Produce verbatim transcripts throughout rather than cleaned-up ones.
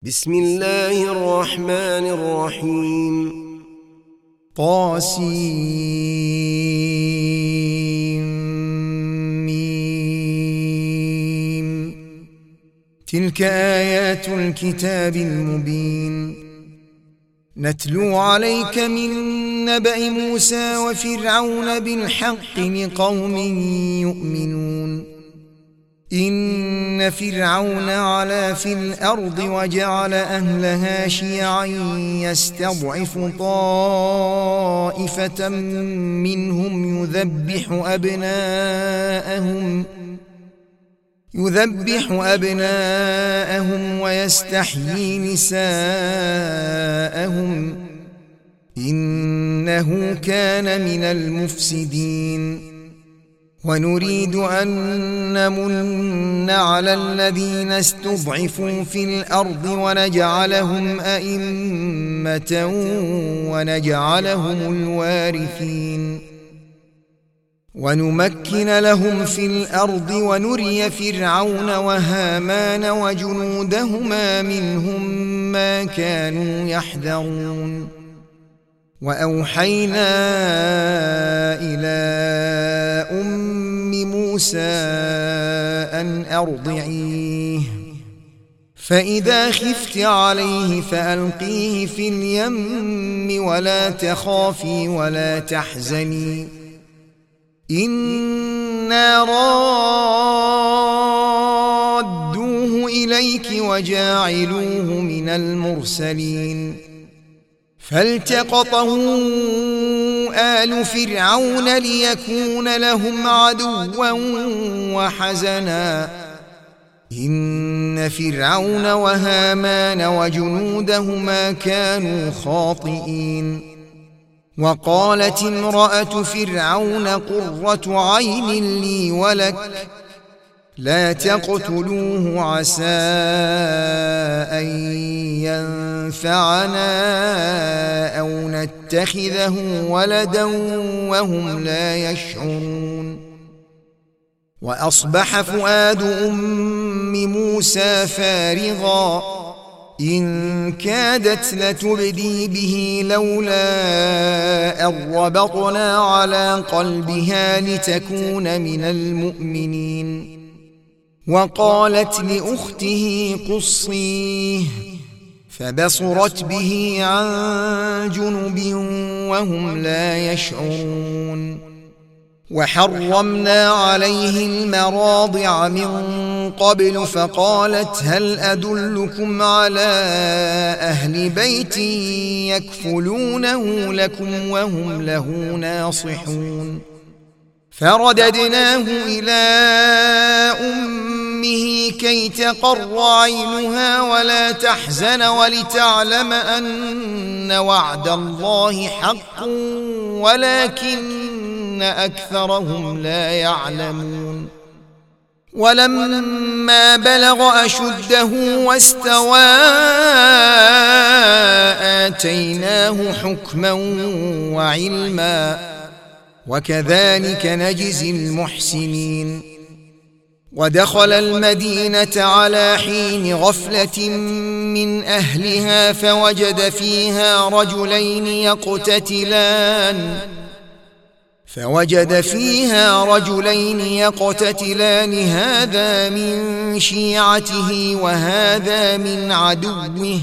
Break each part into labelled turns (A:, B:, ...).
A: بسم الله الرحمن الرحيم.
B: طاسيم. تلك آيات الكتاب المبين نتلو عليك من نبأ موسى وفرعون بالحق لقوم يؤمنون. إن فرعون علا في الأرض وجعل أهلها شيعا يستضعف طائفة منهم يذبح أبناءهم يذبح أبناءهم ويستحيي نساءهم إنه كان من المفسدين. ونريد أن نمن على الذين استضعفوا في الأرض ونجعلهم أئمة ونجعلهم الوارثين ونمكن لهم في الأرض ونري فرعون وهامان وجنودهما منهم ما كانوا يحذرون. وأوحينا إلى أم موسى أن أرضعيه فإذا خفت عليه فألقيه في اليم ولا تخافي ولا تحزني إنا رادوه إليك وجاعلوه من المرسلين. فالتقطه آل فرعون ليكون لهم عدوا وحزنا إن فرعون وهامان وجنودهما كانوا خاطئين. وقالت امرأة فرعون قرة عين لي ولك لا تقتلوه عسى أن ينفعنا أو نتخذه ولدا وهم لا يشعرون. وأصبح فؤاد أم موسى فارغا إن كادت لتبدي به لولا أن ربطنا على قلبها لتكون من المؤمنين. وقالت لأخته قصيه فبصرت به عن جنب وهم لا يشعرون. وحرمنا عليه المراضع من قبل فقالت هل أدلكم على أهل بيت يكفلونه لكم وهم له ناصحون. فرددناه إلى أمه كي تقر عينها ولا تحزن ولتعلم أن وعد الله حق ولكن أكثرهم لا يعلمون. ولما بلغ أشده واستوى آتيناه حكما وعلما وكذلك نجزي المحسنين. ودخل المدينة على حين غفلة من أهلها فوجد فيها رجلين يقتتلان فوجد فيها رجلين يقتتلان هذا من شيعته وهذا من عدوه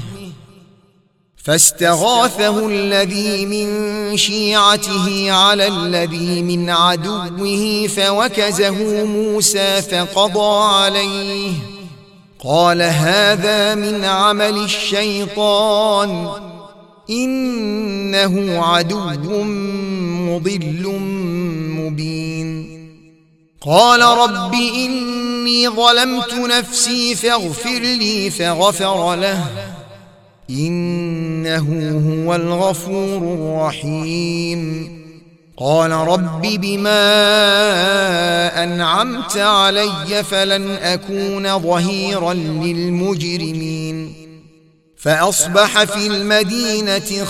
B: فاستغاثه الذي من شيعته على الذي من عدوه فوكزه موسى فقضى عليه قال هذا من عمل الشيطان إنه عدو مضل مبين. قال رب إني ظلمت نفسي فاغفر لي فغفر له إنه هو الغفور الرحيم. قال رب بما أنعمت علي فلن أكون ظهيرا للمجرمين. فأصبح في المدينة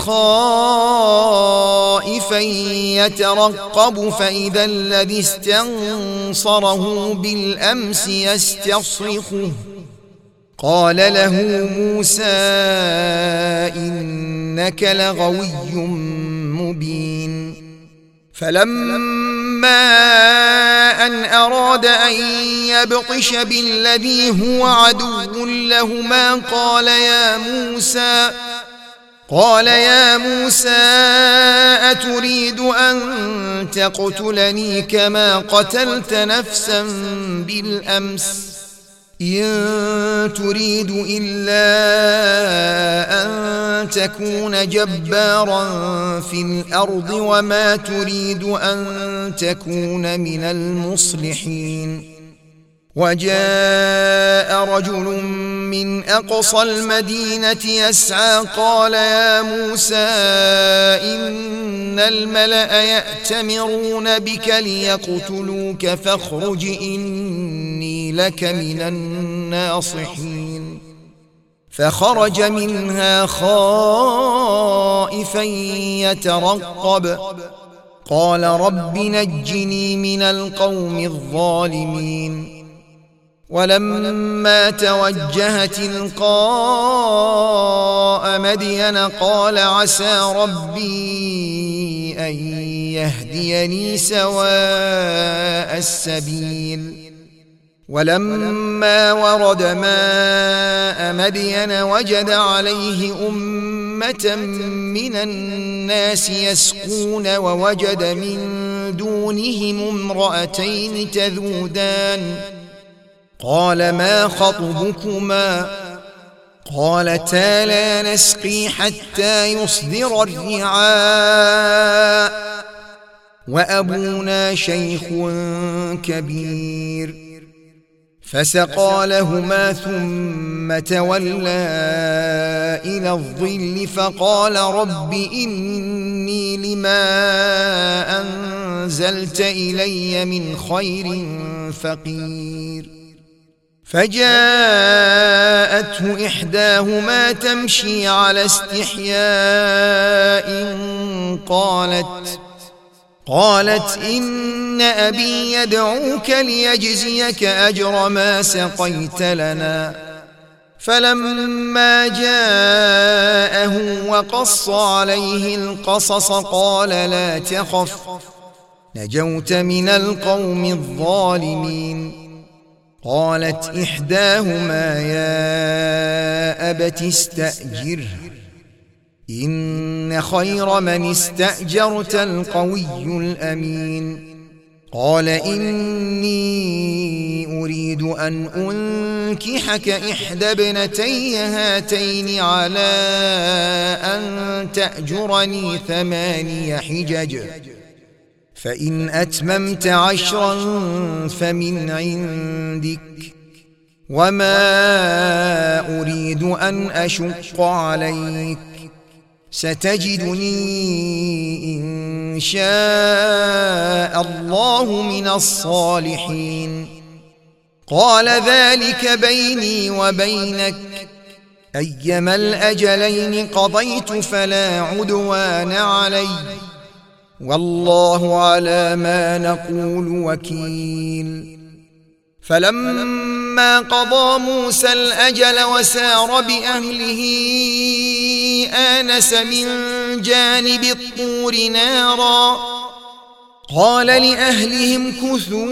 B: خائفا يترقب فإذا الذي استنصره بالأمس يستصرخه قال له موسى إنك لغوي مبين. فلما أن أراد أن يبطش بالذي هو عدو لهما قال يا موسى قال يا موسى أتريد أن تقتلني كما قتلت نفسا بالأمس إن تريد إلا أن تكون جبارا في الأرض وما تريد أن تكون من المصلحين. وجاء رجل من أقصى المدينة يسعى قال يا موسى إن الملأ يأتمرون بك ليقتلوك فاخرج إني لك من الناصحين. فخرج منها خائفا يترقب قال رب نجني من القوم الظالمين. ولما توجه تلقاء مدين قال عسى ربي أن يهديني سواء السبيل. ولما ورد ماء مدين وجد عليه أمة من الناس يسقون ووجد من دونهم امرأتين تذودان قال ما خطبكما قالتا لا نسقي حتى يصدر الرعاء وأبونا شيخ كبير. فسقى لهما ثم تولى إلى الظل فقال رب إني لما أنزلت إلي من خير فقير. فجاءته إحداهما تمشي على استحياء قالت قالت إن أبي يدعوك ليجزيك أجر ما سقيت لنا. فلما جاءه وقص عليه القصص قال لا تخف نجوت من القوم الظالمين. قالت إحداهما يا أبت استأجره إن خير من استأجرت القوي الأمين. قال إني أريد أن أنكحك إحدى ابنتي هاتين على أن تأجرني ثماني حجج فإن أتممت عشرا فمن عندك وما أريد أن أشق عليك ستجدني إن شاء الله من الصالحين. قال ذلك بيني وبينك أيما الأجلين قضيت فلا عدوان علي والله على ما نقول وكيل. فلما قضى موسى الأجل وسار بأهله آنس من جانب الطور نارا قال لأهلهم كثوا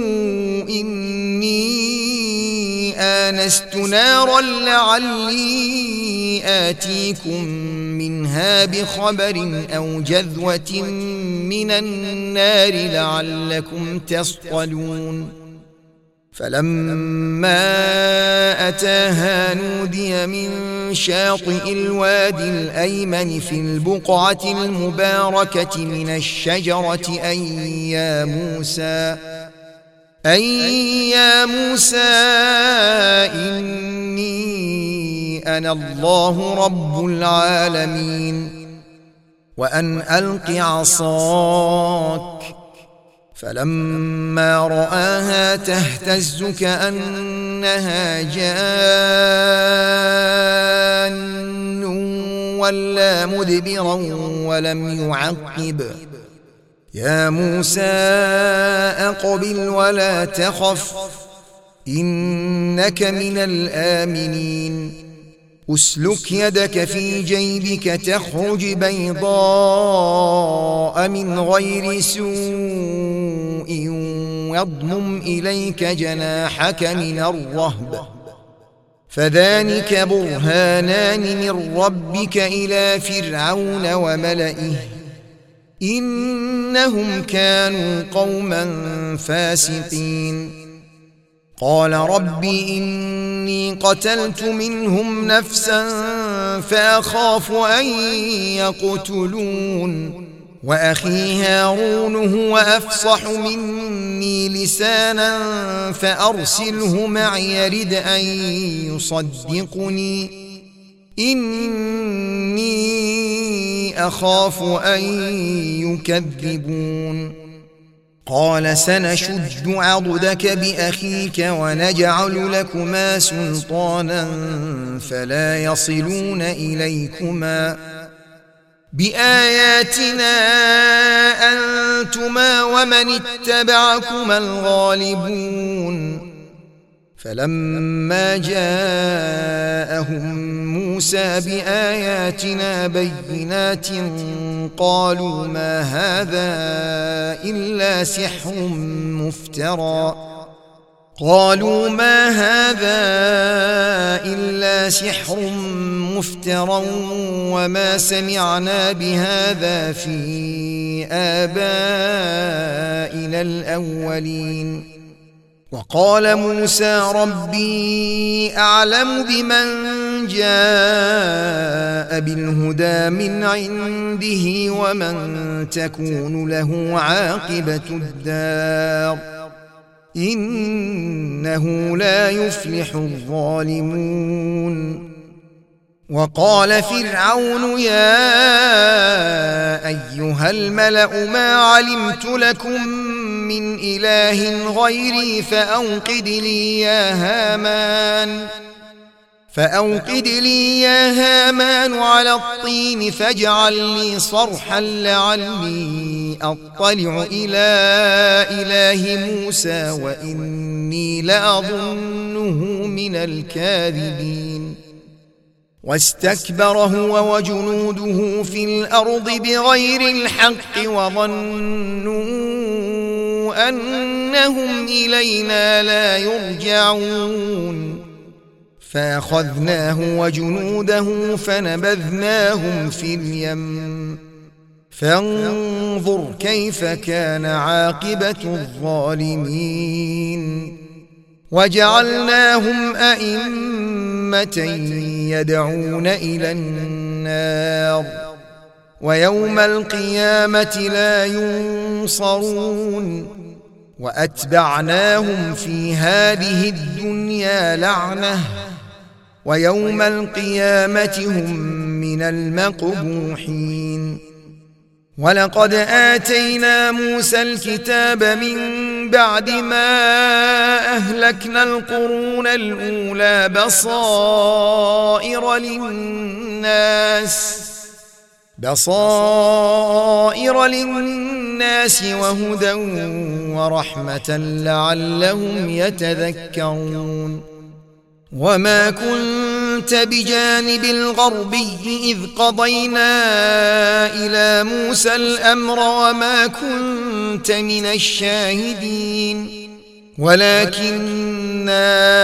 B: إني آنست نارا لعلي آتيكم منها بخبر أو جذوة من النار لعلكم تصطلون. فلما أتاها نودي من شاطئ الوادي الأيمن في البقعة المباركة من الشجرة أن يا موسى أن يا موسى إني أنا الله رب العالمين وأن ألق عصاك. فلما رآها تهتز كأنها جان ولا مدبرا ولم يعقب يا موسى أقبل ولا تخف إنك من الآمنين أسلك يدك في جيبك تخرج بيضاء من غير سوء واضمم إليك جناحك من الرهب فذلك برهانان من ربك إلى فرعون وملئه إنهم كانوا قوما فاسقين قال رب إني قتلت منهم نفسا فأخاف أن يقتلون وأخي هارون هو أفصح مني لسانا فأرسله معي يرد أن يصدقني إني أخاف أن يكذبون قال سنشد عضدك بأخيك ونجعل لكما سلطانا فلا يصلون إليكما بآياتنا أنتما ومن اتبعكما الغالبون فلما جاءهم موسى بآياتنا بينات قالوا ما هذا إلا سحر مفترى قالوا ما هذا إلا سحر مفترى وما سمعنا بهذا في آبائنا الأولين وقال موسى ربي أعلم بمن جاء بالهدى من عنده ومن تكون له عاقبة الدار إنه لا يفلح الظالمون وقال فرعون يا أيها الملأ ما علمت لكم من إله غيري فأوقد لي يا هامان فأوقد لي يا هامان على الطين فاجعل لي صرحا لعلي أطلع إلى إله موسى وإني لأظنه من الكاذبين واستكبر هو وجنوده في الأرض بغير الحق وظنوا أنهم إلينا لا يرجعون فأخذناه وجنوده فنبذناهم في اليم فانظر كيف كان عاقبة الظالمين وجعلناهم أئمة يدعون إلى النار ويوم القيامة لا ينصرون وأتبعناهم في هذه الدنيا لعنة ويوم القيامة هم من المقبوحين ولقد آتينا موسى الكتاب من بعد ما أهلكنا القرون الأولى بصائر للناس بصائر للناس وهدى ورحمة لعلهم يتذكرون وما كنت بجانب الغربي إذ قضينا إلى موسى الأمر وما كنت من الشاهدين ولكننا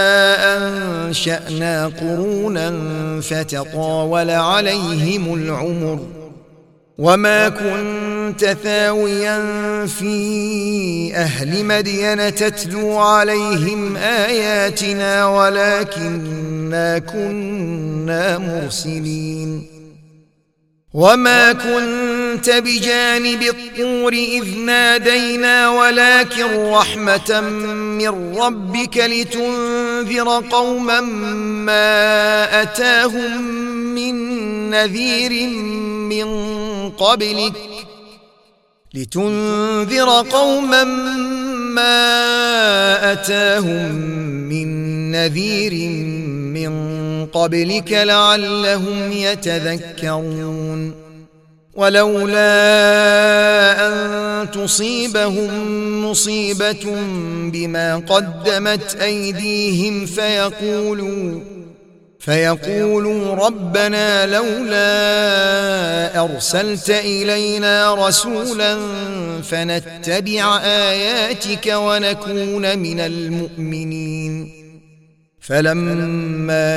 B: أنشأنا قرونا فتطاول عليهم العمر وما كنت ثاويا في أهل مدين تتلو عليهم آياتنا ولكننا كنا مرسلين وما كنت بجانب الطور إذ نادينا ولكن رحمة من ربك لتنذر قوما ما أتاهم من نذير من قبلك لتنذر قوما ما أتاهم من نذير من قبلك لعلهم يتذكرون ولولا أن تصيبهم مصيبة بما قدمت أيديهم فيقولوا فيقولوا ربنا لولا أرسلت إلينا رسولا فنتبع آياتك ونكون من المؤمنين. فلما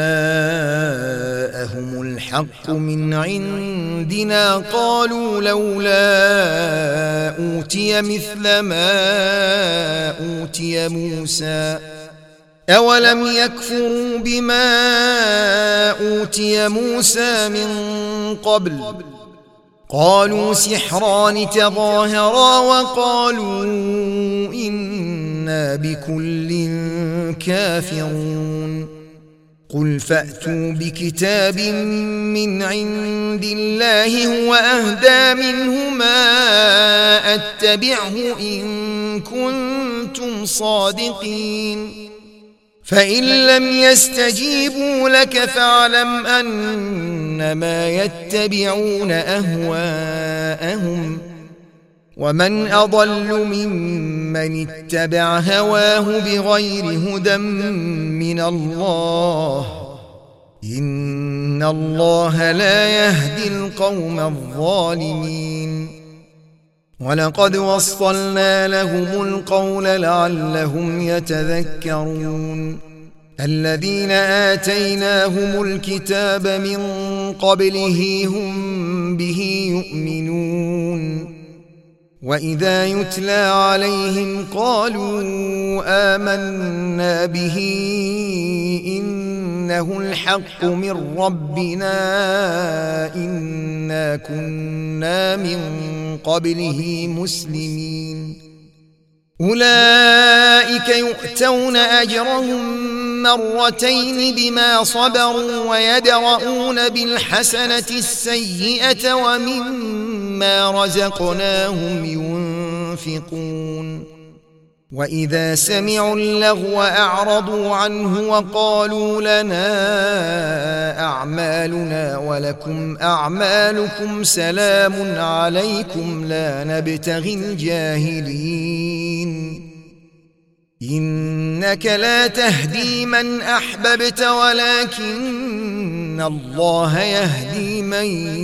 B: جاءهم الحق من عندنا قالوا لولا أوتي مثل ما أوتي موسى أولم يكفروا بما أوتي موسى من قبل قالوا سحران تظاهرا وقالوا إنا بكل كافرون. قل فأتوا بكتاب من عند الله هو أهدى منهما أتبعه إن كنتم صادقين. فإن لم يستجيبوا لك فاعلم أنما يتبعون أهواءهم ومن أضل ممن اتبع هواه بغير هدى من الله إن الله لا يهدي القوم الظالمين. ولقد وصلنا لهم القول لعلهم يتذكرون. الذين آتيناهم الكتاب من قبله هم به يؤمنون وإذا يتلى عليهم قالوا آمنا به إنه الحق من ربنا إنا كنا من قبله مسلمين. أولئك يؤتون أجرهم مرتين بما صبروا ويدرؤون بالحسنة السيئة ومما رزقناهم ينفقون. وإذا سمعوا اللغو أعرضوا عنه وقالوا لنا أعمالنا ولكم أعمالكم سلام عليكم لا نبتغي الجاهلين. إنك لا تهدي من أحببت ولكن الله يهدي من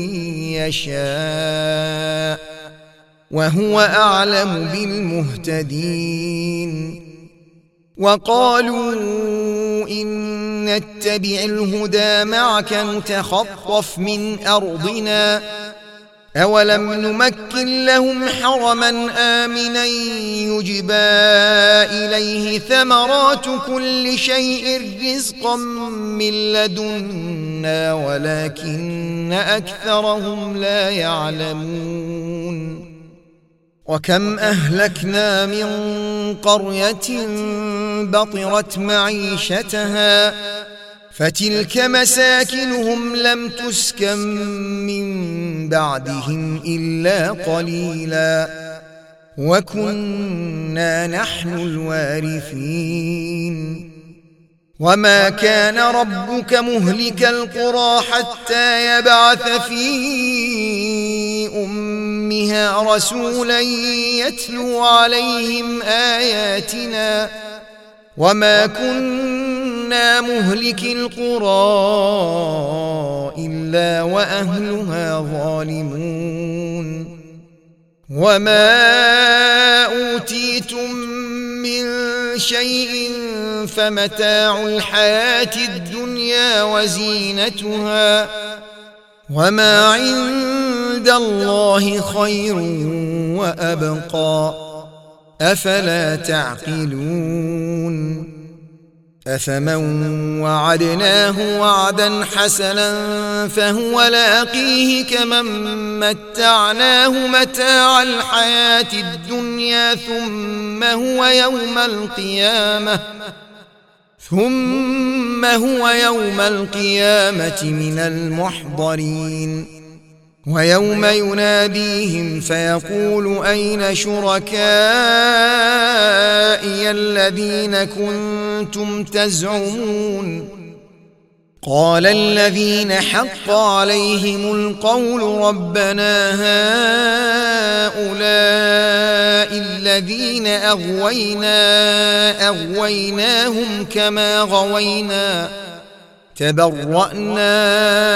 B: يشاء وهو أعلم بالمهتدين. وقالوا إن نتبع الهدى معك نتخطف من أرضنا أولم نمكن لهم حرما آمنا يجبى إليه ثمرات كل شيء رزقا من لدنا ولكن أكثرهم لا يعلمون. وكم أهلكنا من قرية بطرت معيشتها فتلك مساكنهم لم تسكن من بعدهم إلا قليلا وكنا نحن الوارثين. وما كان ربك مهلك القرى حتى يبعث في أمها رسولا يتلو عليهم آياتنا وما كنا مهلك القرى إلا وأهلها ظالمون. وما أوتيتم من شيء فمتاع الحياة الدنيا وزينتها وما عند الله خير وأبقى أفلا تعقلون. أفمن وعدناه وعدا حسنا فهو لاقيه كمن متعناه متاع الحياة الدنيا ثم هو يوم القيامة ثم هو يوم القيامة من المحضرين. ويوم يناديهم فيقول أين شركائي الذين كنتم تزعمون قال الذين حق عليهم القول ربنا هؤلاء الذين أغوينا أغويناهم كما غوينا تبرأنا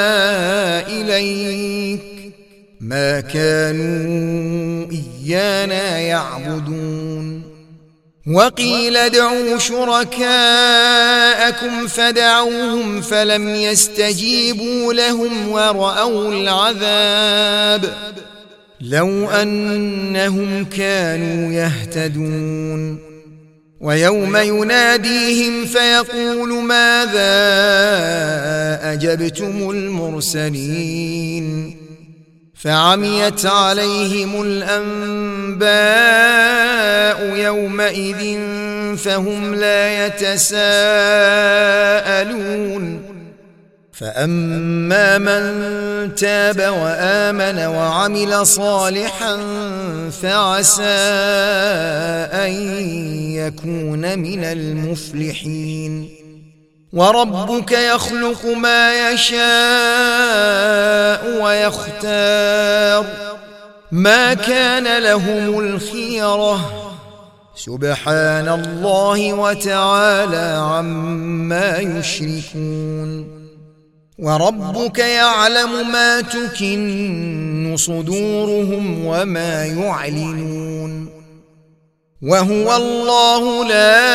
B: إليك ما كانوا إيانا يعبدون وقيل ادعوا شركاءكم فدعوهم فلم يستجيبوا لهم ورأوا العذاب لو أنهم كانوا يهتدون ويوم يناديهم فيقول ماذا أجبتم المرسلين فعميت عليهم الأنباء يومئذ فهم لا يتساءلون فأما من تاب وآمن وعمل صالحا فعسى أن يكون من المفلحين وربك يخلق ما يشاء ويختار ما كان لهم الخيرة سبحان الله وتعالى عما يشركون وربك يعلم ما تكن صدورهم وما يعلنون وهو الله لا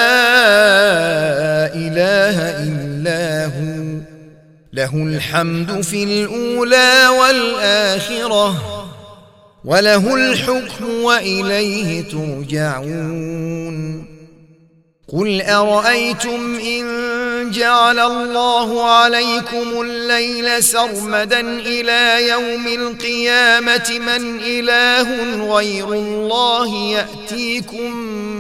B: إله إلا هو له الحمد في الأولى والآخرة وله الحكم وإليه ترجعون قل أرأيتم إن جعل الله عليكم الليل سرمدا إلى يوم القيامة من إله غير الله يأتيكم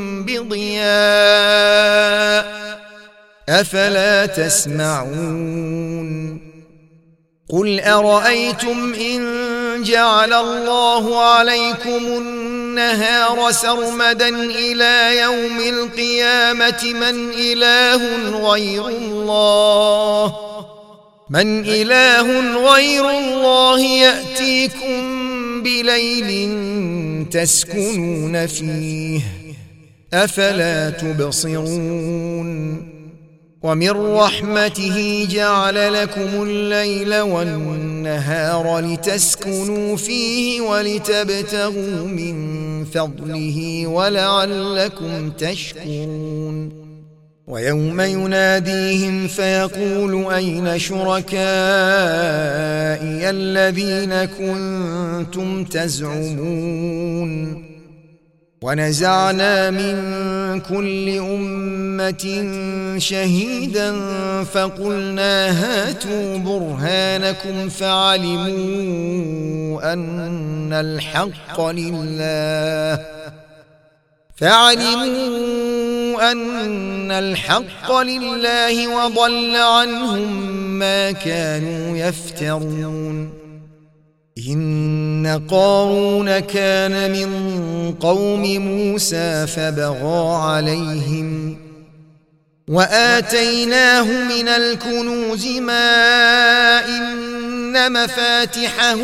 B: بضياء أفلا تسمعون قل أرأيتم إن جعل الله عليكم النهار سرمدا إلى يوم القيامة من إله غير الله من إله غير الله يأتيكم بليل تسكنون فيه أفلا تبصرون ومن رحمته جعل لكم الليل والنهار لتسكنوا فيه ولتبتغوا من فضله ولعلكم تشكرون ويوم يناديهم فيقول أين شركائي الذين كنتم تزعمون ونزعنا من كل أمة شهيدا فقلنا هاتوا برهانكم فعلموا أن الحق لله فعلموا أن الحق لله وضل عنهم ما كانوا يفترون إن قارون كان من قوم موسى فبغى عليهم وآتيناه من الكنوز ما إن مفاتحه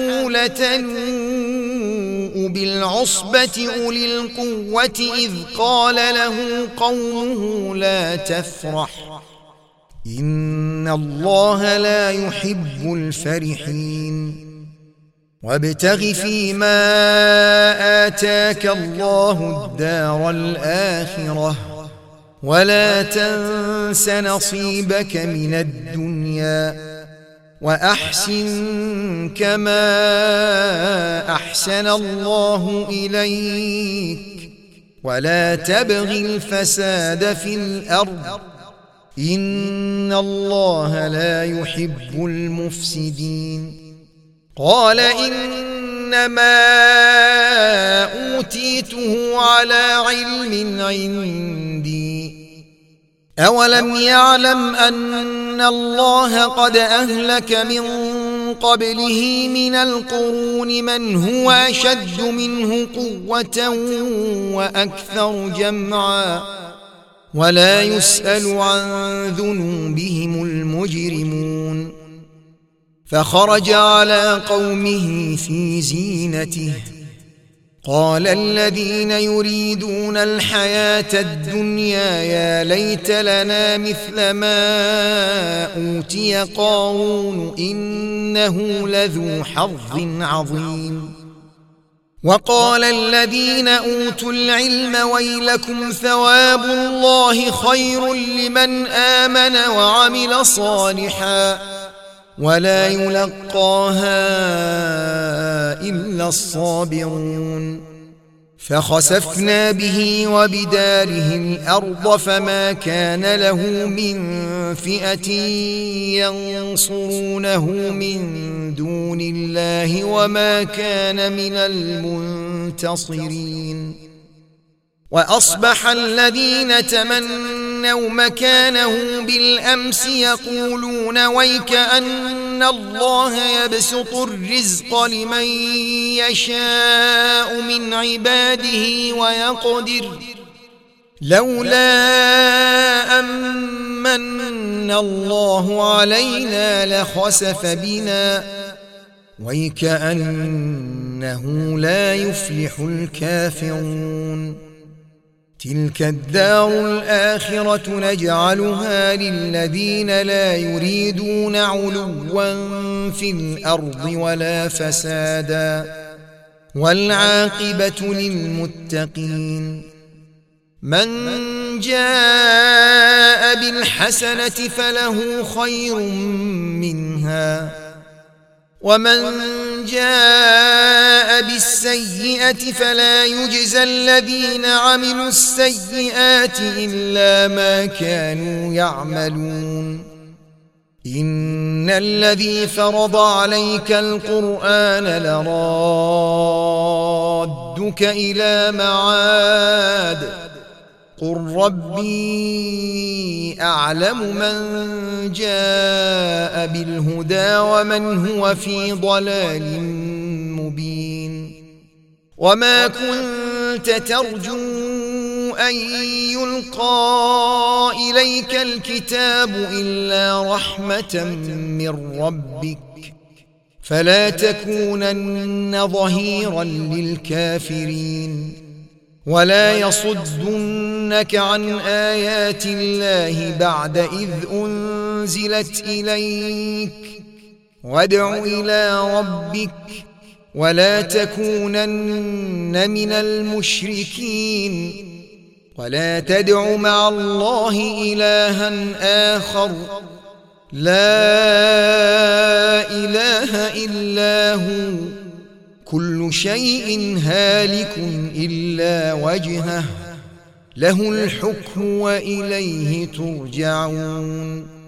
B: لتنوء بالعصبة أولي القوة إذ قال له قومه لا تفرح إن الله لا يحب الفرحين وابتغ فيما آتاك الله الدار الآخرة ولا تنس نصيبك من الدنيا وأحسن كما أحسن الله إليك ولا تبغ الفساد في الأرض إن الله لا يحب المفسدين قال إنما أوتيته على علم عندي أولم يعلم أن الله قد أهلك من قبله من القرون من هو أشد منه قوة وأكثر جمعا ولا يسأل عن ذنوبهم المجرمون. فخرج على قومه في زينته قال الذين يريدون الحياة الدنيا يا ليت لنا مثل ما أوتي قارون إنه لذو حظ عظيم. وقال الذين أوتوا العلم ويلكم ثواب الله خير لمن آمن وعمل صالحا ولا يلقاها إلا الصابرون. فخسفنا به وبداره الأرض فما كان له من فئة ينصرونه من دون الله وما كان من المنتصرين. وأصبح الذين تمنوا مكانه بالأمس يقولون ويك أن الله يبسط الرزق لمن يشاء من عباده ويقدر لولا أمن الله علينا لخسف بنا ويكأنه لا يفلح الكافرون. تلك الدار الآخرة نجعلها للذين لا يريدون علوا في الأرض ولا فسادا والعاقبة للمتقين. من جاء بالحسنة فله خير منها ومن جاء بالسيئة فلا يجزى الذين عملوا السيئات إلا ما كانوا يعملون. إن الذي فرض عليك القرآن لرادك إلى معاد قل ربي أعلم من جاء بالهدى ومن هو في ضلال مبين. وما كنت ترجو أن يلقى إليك الكتاب إلا رحمة من ربك فلا تكونن ظهيرا للكافرين. ولا يصدنك عن آيات الله بعد إذ أنزلت إليك وادع إلى ربك ولا تكونن من المشركين. ولا تدع مع الله إلها آخر لا إله إلا هو كل شيء هالك إلا وجهه له الحكم وإليه ترجعون.